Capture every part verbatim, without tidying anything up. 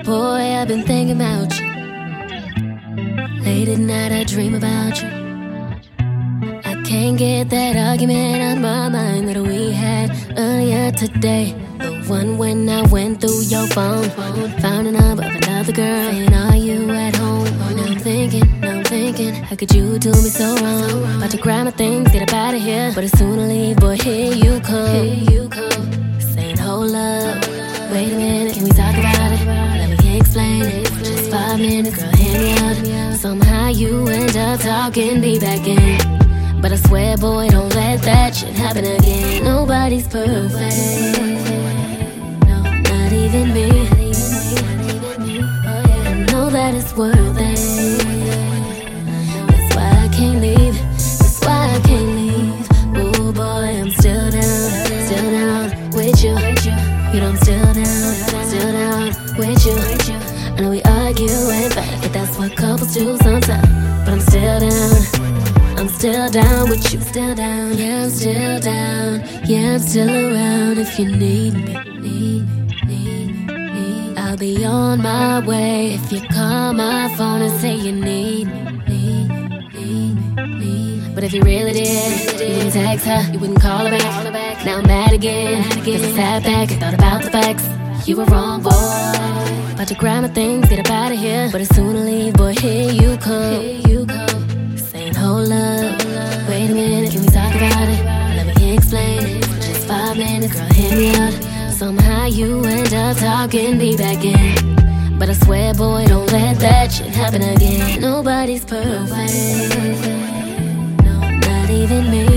Boy, I've been thinking about you. Late at night I dream about you. I can't get that argument out my mind that we had earlier today. The one when I went through your phone, found a number of another girl, saying, are you at home? Now I'm thinking, now I'm thinking, how could you do me so wrong? About to grab my things, get up out of here, but as soon as I leave, boy, here you come. Here you come. Saying, hold up, wait a minute, can we talk about it? Let me explain it. Just five minutes, girl, hear me out. Somehow you end up talking me back in, but I swear, boy, don't let that shit happen again. Nobody's perfect, no, not even me. I know that it's worth it. That's why I can't leave. That's why I can't leave. Oh boy, I'm still down, still down with you. You know I'm still down, still down with you. I know we argue and fight, but that's what couples do sometimes. But I'm still down, I'm still down with you. Still down, yeah, I'm still down. Yeah, I'm still around if you need me, need me, need me, need me. I'll be on my way if you call my phone and say you need me, need me, need me, need me. But if you really did, you wouldn't text her, you wouldn't call her back. Now I'm mad again, cause I sat back and thought about the facts. You were wrong, boy. About to grab my things, get up out of here, but as soon as I leave, boy, here you come. Here you come. Saying, hold up, wait a minute, can we talk about it? Let me explain it. Just five minutes, girl, hear me out. Somehow you end up talking me back in, but I swear, boy, don't let that shit happen again. Nobody's perfect, no, not even me.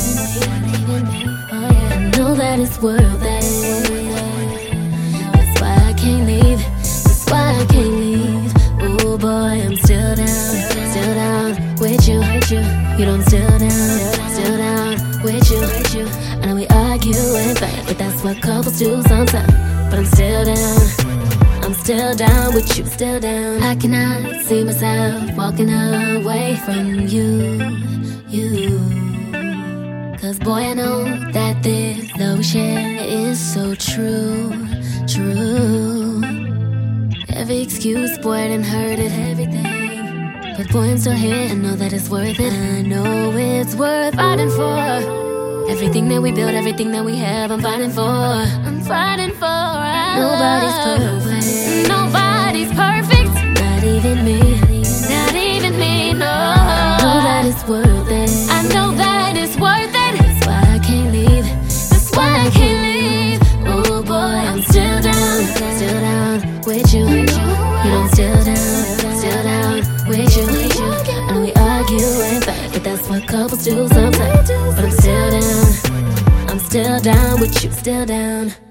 I know that it's worth it. That's why I can't leave. That's why I can't leave. Oh boy, I'm still down, still down with you. You know I'm still down, still down with you. I know we argue and fight, but that's what couples do sometimes. But I'm still down, I'm still down with you. Still down. I cannot see myself walking away from you, you. Cause boy, I know that this love we share is so true, true. Every excuse, boy, I done heard it, everything. But boy, I'm still here, I know that it's worth it. I know it's worth fighting for. Everything that we build, everything that we have, I'm fighting for. I'm fighting for our Nobody's love. perfect. Nobody's perfect. Not even me. Not even me, no. I know that it's worth it. I know that it's worth it. That's why I can't leave. That's why I can't leave. Oh boy, I'm still down, still down with you. You know I'm still down, still down with you. I know we argue and fight, but that's what couples do sometimes. But I'm still down, I'm still down with you. Still down.